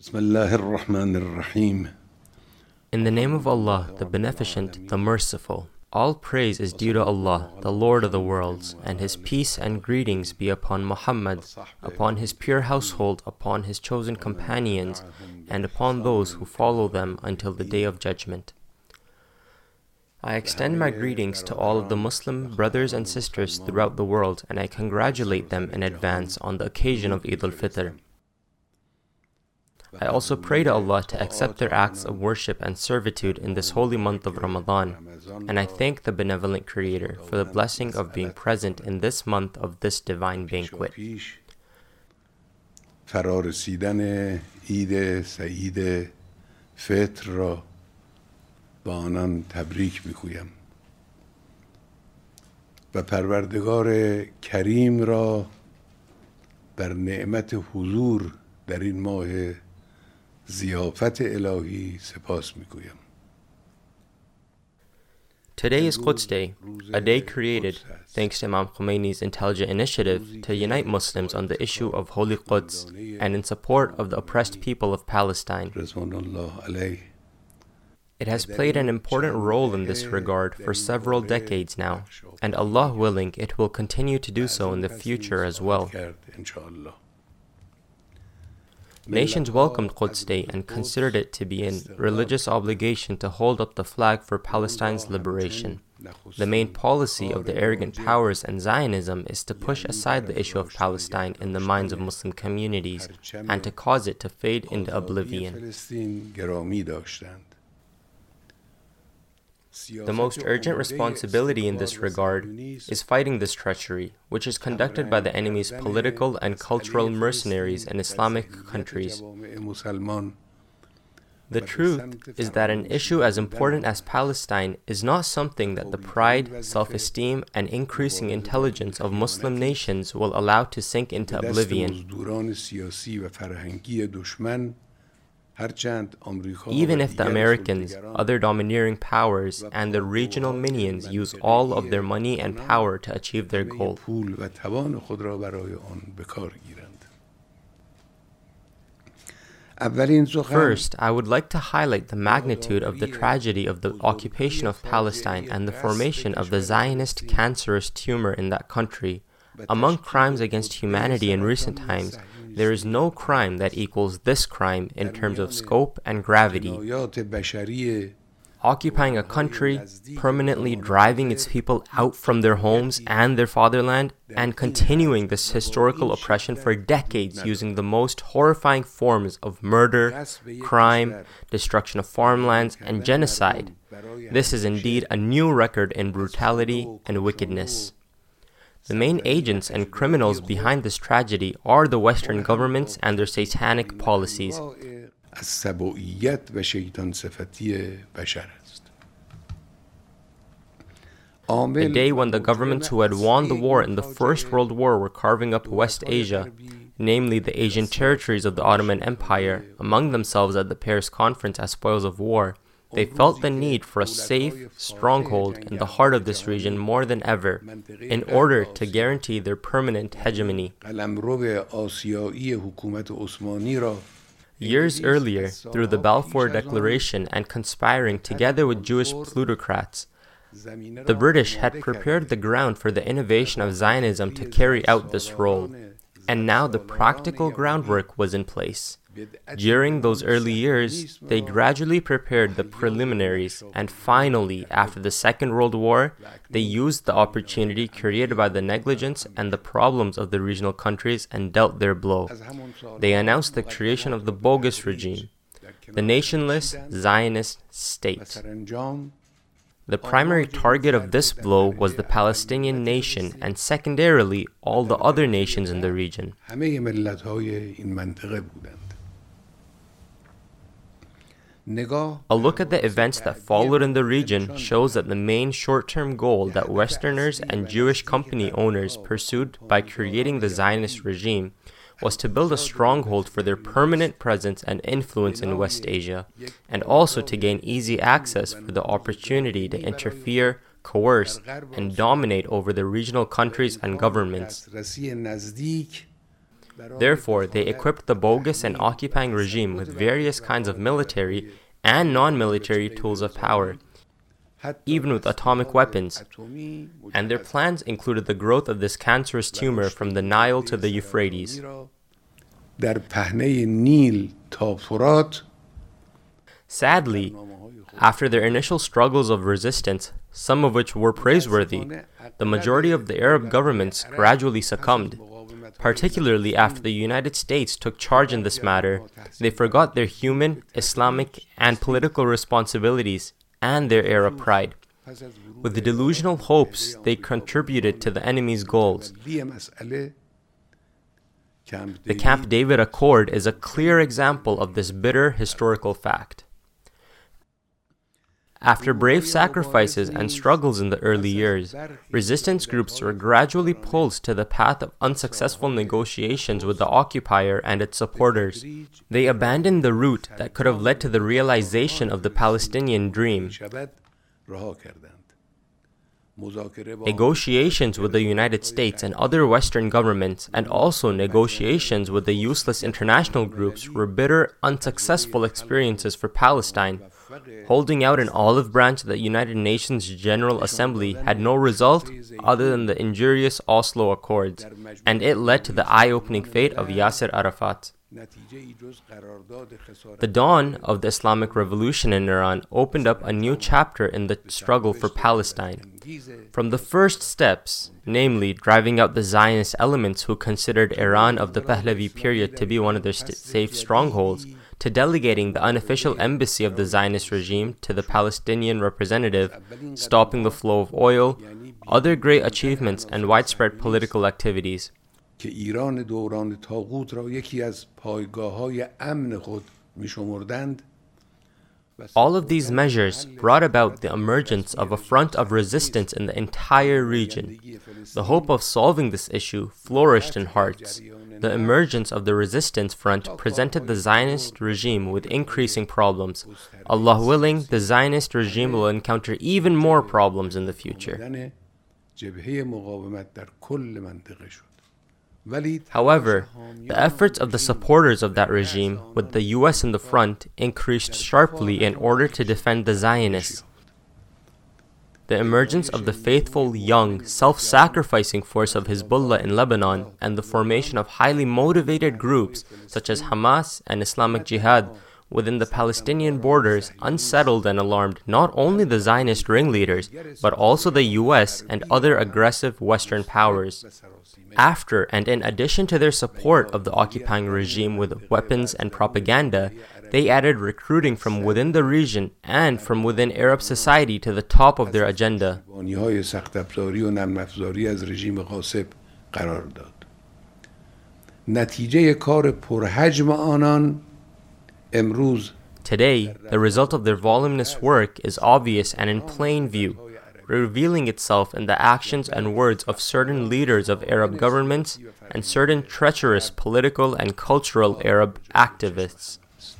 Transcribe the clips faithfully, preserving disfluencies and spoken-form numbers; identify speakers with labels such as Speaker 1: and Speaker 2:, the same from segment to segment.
Speaker 1: Bismillah ar-Rahman ar-Rahim.
Speaker 2: In the name of Allah, the Beneficent, the Merciful. All praise is due to Allah, the Lord of the worlds, and His peace and greetings be upon Muhammad, upon his pure household, upon his chosen companions, and upon those who follow them until the Day of Judgment. I extend my greetings to all of the Muslim brothers and sisters throughout the world, and I congratulate them in advance on the occasion of Eid al-Fitr. I also pray to Allah to accept their acts of worship and servitude in this holy month of Ramadan, and I thank the Benevolent Creator for the blessing of being present in this month of this divine banquet.
Speaker 1: فرارسیدن عید سعید فطر را با آنان تبریک میگویم و پروردگار کریم را بر نعمت حضور در این ماه ضیافت الهی سپاس میگویم.
Speaker 2: Today is Quds Day, a day created, thanks to Imam Khomeini's intelligent initiative, to unite Muslims on the issue of Holy Quds and in support of the oppressed people of Palestine. It has played an important role in this regard for several decades now, and Allah willing, it will continue to do so in the future as well. Nations welcomed Quds Day and considered it to be a religious obligation to hold up the flag for Palestine's liberation. The main policy of the arrogant powers and Zionism is to push aside the issue of Palestine in the minds of Muslim communities and to cause it to fade into oblivion. The most urgent responsibility in this regard is fighting this treachery, which is conducted by the enemy's political and cultural mercenaries in Islamic countries. The truth is that an issue as important as Palestine is not something that the pride, self-esteem, and increasing intelligence of Muslim nations will allow to sink into oblivion. Even if the Americans, other domineering powers, and the regional minions use all of their money and power to achieve their goal. First, I would like to highlight the magnitude of the tragedy of the occupation of Palestine and the formation of the Zionist cancerous tumor in that country. Among crimes against humanity in recent times, there is no crime that equals this crime in terms of scope and gravity. Occupying a country, permanently driving its people out from their homes and their fatherland, and continuing this historical oppression for decades using the most horrifying forms of murder, crime, destruction of farmlands, and genocide. This is indeed a new record in brutality and wickedness. The main agents and criminals behind this tragedy are the Western governments and their satanic policies. The day when the governments who had won the war in the First World War were carving up West Asia, namely the Asian territories of the Ottoman Empire, among themselves at the Paris Conference as spoils of war, they felt the need for a safe stronghold in the heart of this region more than ever, in order to guarantee their permanent hegemony. Years earlier, through the Balfour Declaration and conspiring together with Jewish plutocrats, the British had prepared the ground for the innovation of Zionism to carry out this role, and now the practical groundwork was in place. During those early years, they gradually prepared the preliminaries, and finally, after the Second World War, they used the opportunity created by the negligence and the problems of the regional countries and dealt their blow. They announced the creation of the bogus regime, the nationless Zionist state. The primary target of this blow was the Palestinian nation and secondarily all the other nations in the region. A look at the events that followed in the region shows that the main short-term goal that Westerners and Jewish company owners pursued by creating the Zionist regime was to build a stronghold for their permanent presence and influence in West Asia, and also to gain easy access for the opportunity to interfere, coerce, and dominate over the regional countries and governments. Therefore, they equipped the bogus and occupying regime with various kinds of military and non-military tools of power, even with atomic weapons, and their plans included the growth of this cancerous tumor from the Nile to the Euphrates. Sadly, after their initial struggles of resistance, some of which were praiseworthy, the majority of the Arab governments gradually succumbed. Particularly after the United States took charge in this matter, they forgot their human, Islamic, and political responsibilities and their Arab pride. With the delusional hopes, they contributed to the enemy's goals. The Camp David Accord is a clear example of this bitter historical fact. After brave sacrifices and struggles in the early years, resistance groups were gradually pulled to the path of unsuccessful negotiations with the occupier and its supporters. They abandoned the route that could have led to the realization of the Palestinian dream. Negotiations with the United States and other Western governments, and also negotiations with the useless international groups, were bitter, unsuccessful experiences for Palestine. Holding out an olive branch at the United Nations General Assembly had no result other than the injurious Oslo Accords, and it led to the eye-opening fate of Yasser Arafat. The dawn of the Islamic Revolution in Iran opened up a new chapter in the struggle for Palestine. From the first steps, namely driving out the Zionist elements who considered Iran of the Pahlavi period to be one of their st- safe strongholds, to delegating the unofficial embassy of the Zionist regime to the Palestinian representative, stopping the flow of oil, other great achievements and widespread political activities. All of these measures brought about the emergence of a front of resistance in the entire region. The hope of solving this issue flourished in hearts. The emergence of the resistance front presented the Zionist regime with increasing problems. Allah willing, the Zionist regime will encounter even more problems in the future. However, the efforts of the supporters of that regime, with the U S in the front, increased sharply in order to defend the Zionists. The emergence of the faithful, young, self-sacrificing force of Hezbollah in Lebanon and the formation of highly motivated groups such as Hamas and Islamic Jihad within the Palestinian borders unsettled and alarmed not only the Zionist ringleaders, but also the U S and other aggressive Western powers. After and in addition to their support of the occupying regime with weapons and propaganda, they added recruiting from within the region and from within Arab society to the top of their agenda. Today, the result of their voluminous work is obvious and in plain view, revealing itself in the actions and words of certain leaders of Arab governments and certain treacherous political and cultural Arab activists.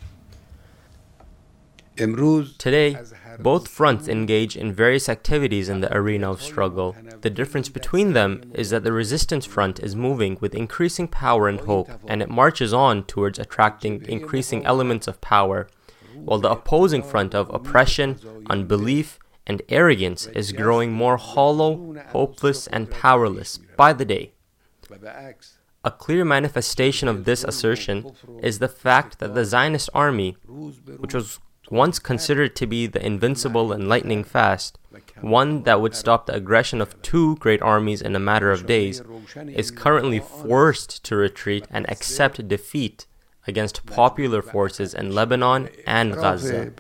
Speaker 2: Today, both fronts engage in various activities in the arena of struggle. The difference between them is that the resistance front is moving with increasing power and hope, and it marches on towards attracting increasing elements of power, while the opposing front of oppression, unbelief, and arrogance is growing more hollow, hopeless, and powerless by the day. A clear manifestation of this assertion is the fact that the Zionist army, which was once considered to be the invincible and lightning fast, one that would stop the aggression of two great armies in a matter of days, is currently forced to retreat and accept defeat against popular forces in Lebanon and Gaza.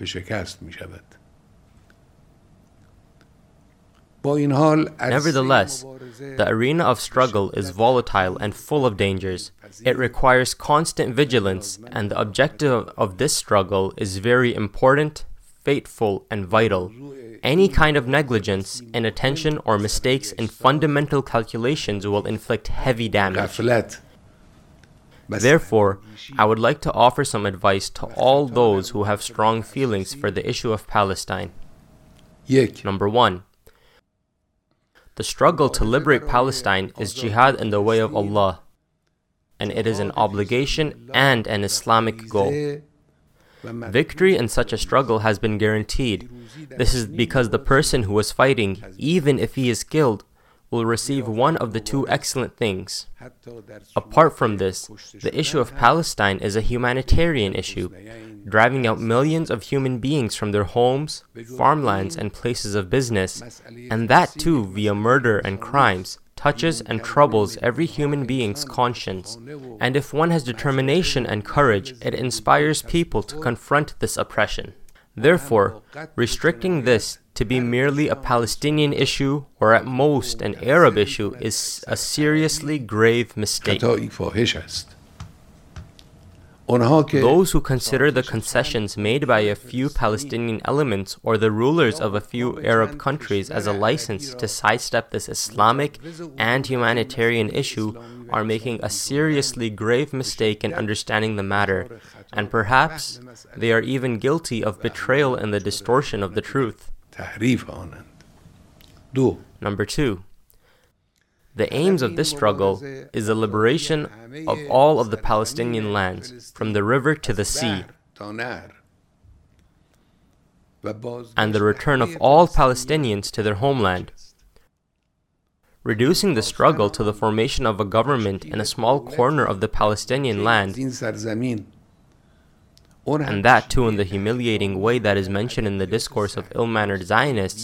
Speaker 2: Nevertheless, the arena of struggle is volatile and full of dangers. It requires constant vigilance, and the objective of this struggle is very important, fateful, and vital. Any kind of negligence, inattention, or mistakes in fundamental calculations will inflict heavy damage. Therefore, I would like to offer some advice to all those who have strong feelings for the issue of Palestine. Number one. The struggle to liberate Palestine is jihad in the way of Allah. and it is an obligation and an Islamic goal. Victory in such a struggle has been guaranteed. This is because the person who is fighting, even if he is killed, will receive one of the two excellent things. Apart from this, the issue of Palestine is a humanitarian issue, driving out millions of human beings from their homes, farmlands, and places of business, and that too via murder and crimes, touches and troubles every human being's conscience. And if one has determination and courage, it inspires people to confront this oppression. Therefore, restricting this to be merely a Palestinian issue or at most an Arab issue is a seriously grave mistake. Those who consider the concessions made by a few Palestinian elements or the rulers of a few Arab countries as a license to sidestep this Islamic and humanitarian issue are making a seriously grave mistake in understanding the matter, and perhaps they are even guilty of betrayal in the distortion of the truth. Number two. The aims of this struggle is the liberation of all of the Palestinian lands, from the river to the sea, and the return of all Palestinians to their homeland. Reducing the struggle to the formation of a government in a small corner of the Palestinian land, and that too in the humiliating way that is mentioned in the discourse of ill-mannered Zionists,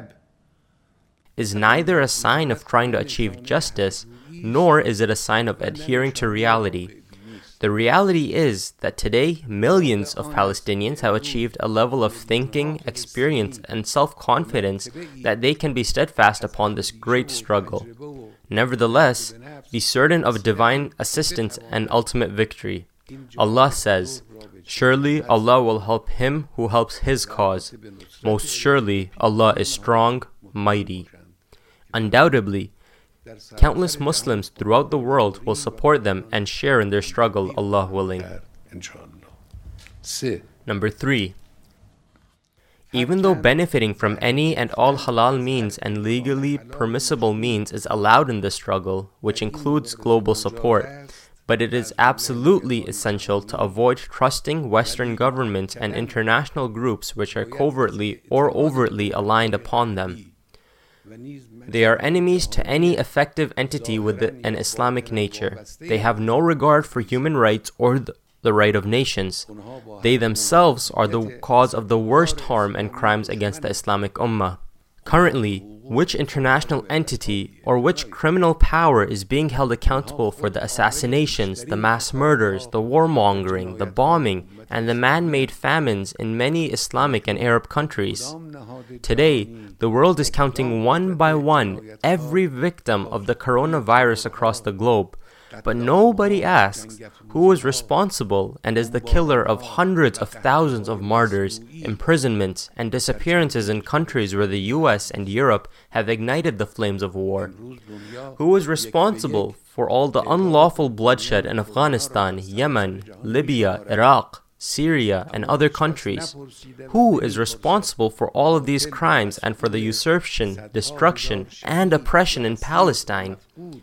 Speaker 2: is neither a sign of trying to achieve justice, nor is it a sign of adhering to reality. The reality is that today, millions of Palestinians have achieved a level of thinking, experience, and self-confidence that they can be steadfast upon this great struggle. Nevertheless, be certain of divine assistance and ultimate victory. Allah says, "Surely Allah will help him who helps his cause. Most surely Allah is strong, mighty." Undoubtedly, countless Muslims throughout the world will support them and share in their struggle, Allah willing. Number three. Even though benefiting from any and all halal means and legally permissible means is allowed in this struggle, which includes global support, but it is absolutely essential to avoid trusting Western governments and international groups which are covertly or overtly aligned upon them. They are enemies to any effective entity with an Islamic nature. They have no regard for human rights or the, the right of nations. They themselves are the cause of the worst harm and crimes against the Islamic Ummah. Currently, which international entity or which criminal power is being held accountable for the assassinations, the mass murders, the warmongering, the bombing, and the man-made famines in many Islamic and Arab countries? Today, the world is counting one by one every victim of the coronavirus across the globe. But nobody asks who is responsible and is the killer of hundreds of thousands of martyrs, imprisonments, and disappearances in countries where the U S and Europe have ignited the flames of war. Who is responsible for all the unlawful bloodshed in Afghanistan, Yemen, Libya, Iraq, Syria, and other countries? Who is responsible for all of these crimes and for the usurpation, destruction, and oppression in Palestine?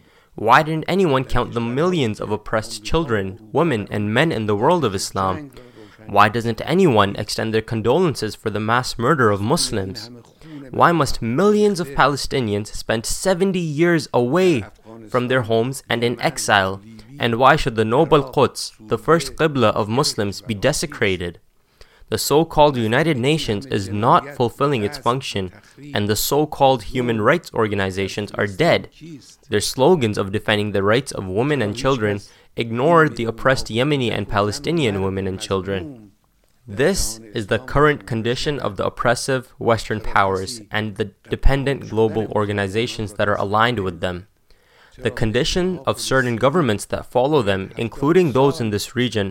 Speaker 2: Why didn't anyone count the millions of oppressed children, women, and men in the world of Islam? Why doesn't anyone extend their condolences for the mass murder of Muslims? Why must millions of Palestinians spend seventy years away from their homes and in exile? And why should the noble Quds, the first Qibla of Muslims, be desecrated? The so-called United Nations is not fulfilling its function, and the so-called human rights organizations are dead. Their slogans of defending the rights of women and children ignored the oppressed Yemeni and Palestinian women and children. This is the current condition of the oppressive Western powers and the dependent global organizations that are aligned with them. The condition of certain governments that follow them, including those in this region,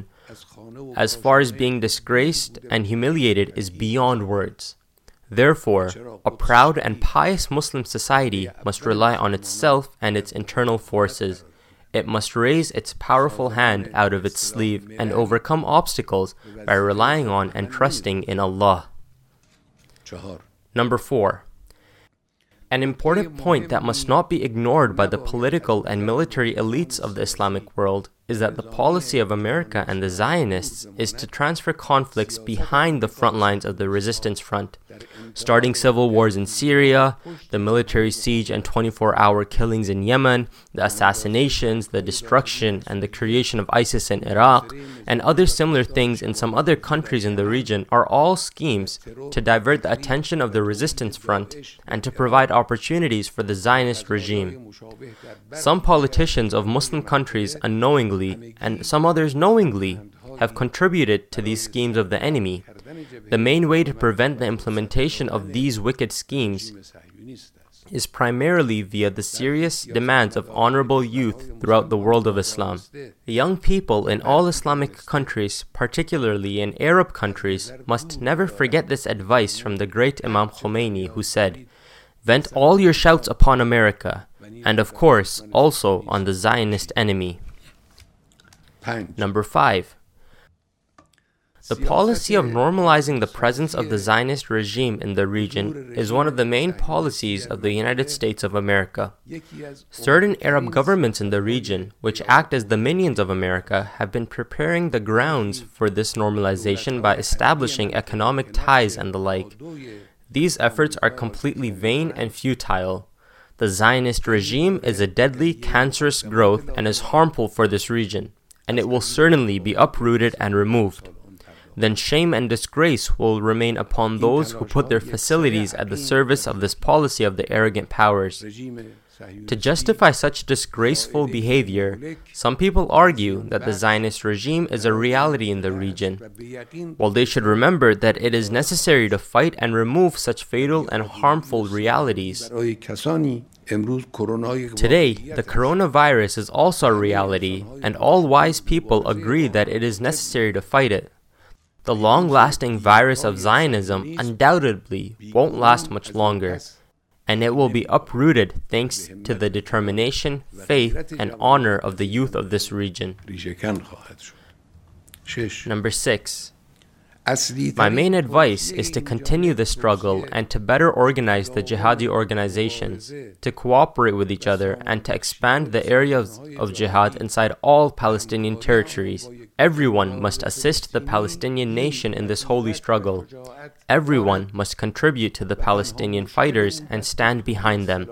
Speaker 2: as far as being disgraced and humiliated, is beyond words. Therefore, a proud and pious Muslim society must rely on itself and its internal forces. It must raise its powerful hand out of its sleeve and overcome obstacles by relying on and trusting in Allah. Number four. An important point that must not be ignored by the political and military elites of the Islamic world is that the policy of America and the Zionists is to transfer conflicts behind the front lines of the resistance front, starting civil wars in Syria, the military siege and twenty-four hour killings in Yemen, the assassinations, the destruction, and the creation of ISIS in Iraq, and other similar things in some other countries in the region are all schemes to divert the attention of the resistance front and to provide opportunities for the Zionist regime. Some politicians of Muslim countries unknowingly and some others knowingly have contributed to these schemes of the enemy. The main way to prevent the implementation of these wicked schemes is primarily via the serious demands of honorable youth throughout the world of Islam. The young people in all Islamic countries, particularly in Arab countries, must never forget this advice from the great Imam Khomeini, who said, "Vent all your shouts upon America, and of course also on the Zionist enemy." Number five. The policy of normalizing the presence of the Zionist regime in the region is one of the main policies of the United States of America. Certain Arab governments in the region, which act as the minions of America, have been preparing the grounds for this normalization by establishing economic ties and the like. These efforts are completely vain and futile. The Zionist regime is a deadly, cancerous growth and is harmful for this region, and it will certainly be uprooted and removed. Then shame and disgrace will remain upon those who put their facilities at the service of this policy of the arrogant powers. To justify such disgraceful behavior, some people argue that the Zionist regime is a reality in the region, while they should remember that it is necessary to fight and remove such fatal and harmful realities. Today, the coronavirus is also a reality, and all wise people agree that it is necessary to fight it. The long-lasting virus of Zionism undoubtedly won't last much longer, and it will be uprooted thanks to the determination, faith, and honor of the youth of this region. Number six. My main advice is to continue the struggle and to better organize the jihadi organizations, to cooperate with each other, and to expand the areas of jihad inside all Palestinian territories. Everyone must assist the Palestinian nation in this holy struggle. Everyone must contribute to the Palestinian fighters and stand behind them.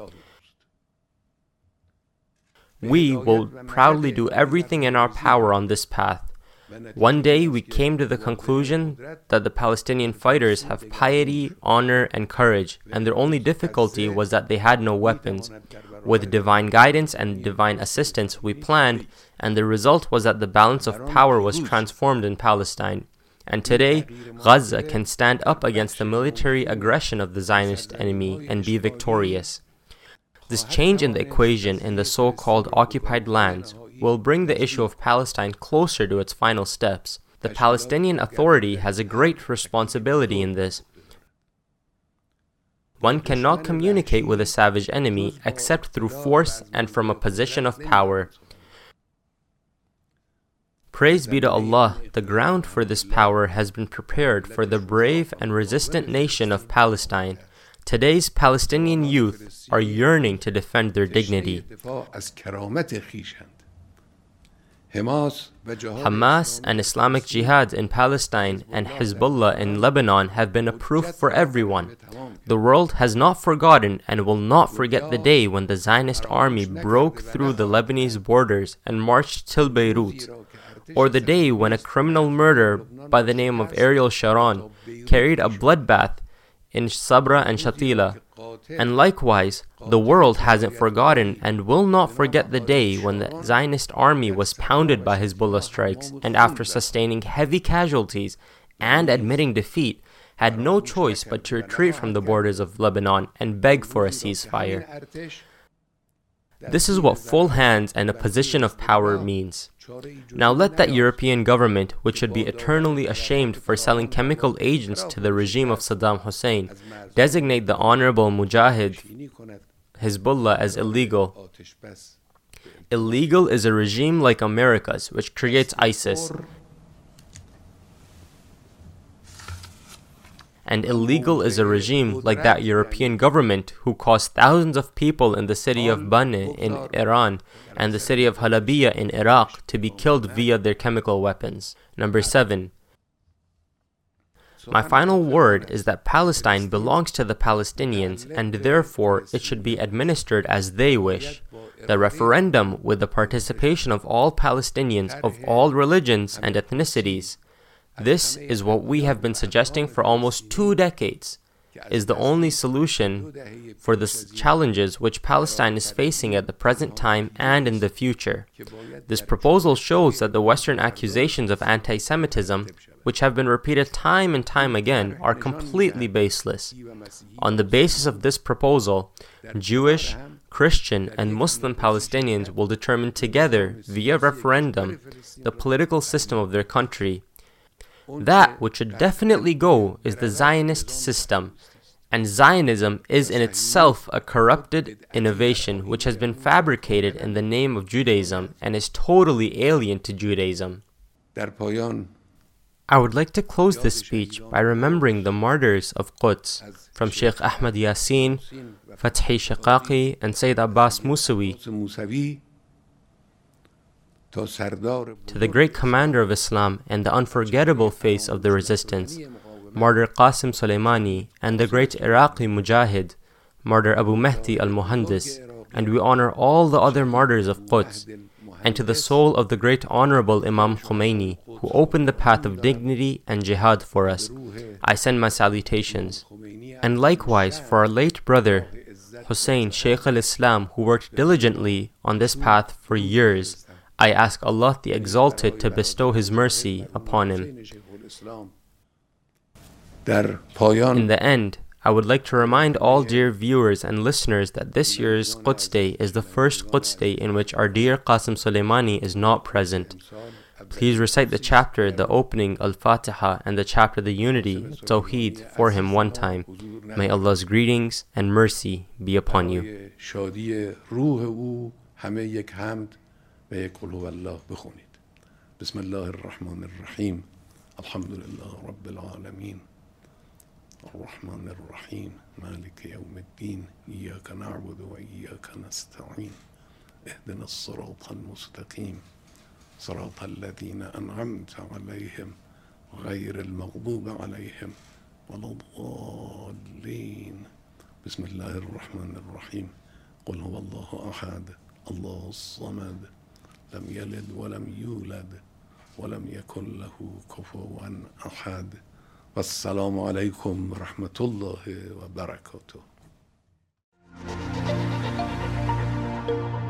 Speaker 2: We will proudly do everything in our power on this path. One day we came to the conclusion that the Palestinian fighters have piety, honor, and courage, and their only difficulty was that they had no weapons. With divine guidance and divine assistance, we planned, and the result was that the balance of power was transformed in Palestine. And today, Gaza can stand up against the military aggression of the Zionist enemy and be victorious. This change in the equation in the so-called occupied lands will bring the issue of Palestine closer to its final steps. The Palestinian Authority has a great responsibility in this. One cannot communicate with a savage enemy except through force and from a position of power. Praise be to Allah, the ground for this power has been prepared for the brave and resistant nation of Palestine. Today's Palestinian youth are yearning to defend their dignity. Hamas and Islamic Jihad in Palestine and Hezbollah in Lebanon have been a proof for everyone. The world has not forgotten and will not forget the day when the Zionist army broke through the Lebanese borders and marched till Beirut, or the day when a criminal murderer by the name of Ariel Sharon carried a bloodbath in Sabra and Shatila. And likewise, the world hasn't forgotten and will not forget the day when the Zionist army was pounded by Hezbollah strikes and after sustaining heavy casualties and admitting defeat, had no choice but to retreat from the borders of Lebanon and beg for a ceasefire. This is what full hands and a position of power means. Now let that European government, which should be eternally ashamed for selling chemical agents to the regime of Saddam Hussein, designate the honorable Mujahid Hezbollah as illegal. Illegal is a regime like America's, which creates ISIS. and illegal is a regime like that European government who caused thousands of people in the city of Banna in Iran and the city of Halabiyah in Iraq to be killed via their chemical weapons. Number seven. My final word is that Palestine belongs to the Palestinians and therefore it should be administered as they wish. The referendum, with the participation of all Palestinians of all religions and ethnicities, this is what we have been suggesting for almost two decades, is the only solution for the challenges which Palestine is facing at the present time and in the future. This proposal shows that the Western accusations of anti-Semitism, which have been repeated time and time again, are completely baseless. On the basis of this proposal, Jewish, Christian, and Muslim Palestinians will determine together, via referendum, the political system of their country. That which should definitely go is the Zionist system, and Zionism is in itself a corrupted innovation which has been fabricated in the name of Judaism and is totally alien to Judaism. I would like to close this speech by remembering the martyrs of Quds, from Sheikh Ahmad Yasin, Fathi Shiqaqi, and Sayyid Abbas Musawi, to the great commander of Islam and the unforgettable face of the resistance, Martyr Qasim Soleimani, and the great Iraqi Mujahid, Martyr Abu Mahdi al-Muhandis, and we honor all the other martyrs of Quds, and to the soul of the great honorable Imam Khomeini, who opened the path of dignity and jihad for us, I send my salutations. And likewise for our late brother, Hussein Shaykh al-Islam, who worked diligently on this path for years, I ask Allah the Exalted to bestow His mercy upon him. In the end, I would like to remind all dear viewers and listeners that this year's Quds Day is the first Quds Day in which our dear Qasim Soleimani is not present. Please recite the chapter, the opening Al-Fatiha, and the chapter, the Unity, Tawheed, for him one time. May Allah's greetings and mercy be upon you.
Speaker 1: بسم الله الرحمن الرحيم الحمد لله رب العالمين الرحمن الرحيم مالك يوم الدين إياك نعبد وإياك نستعين اهدنا الصراط المستقيم صراط الذين أنعمت عليهم غير المغضوب عليهم ولا الضالين بسم الله الرحمن الرحيم قل هو الله أحد الله الصمد لم يلد ولم يولد ولم يكن له كفوا أحد والسلام عليكم ورحمة الله وبركاته.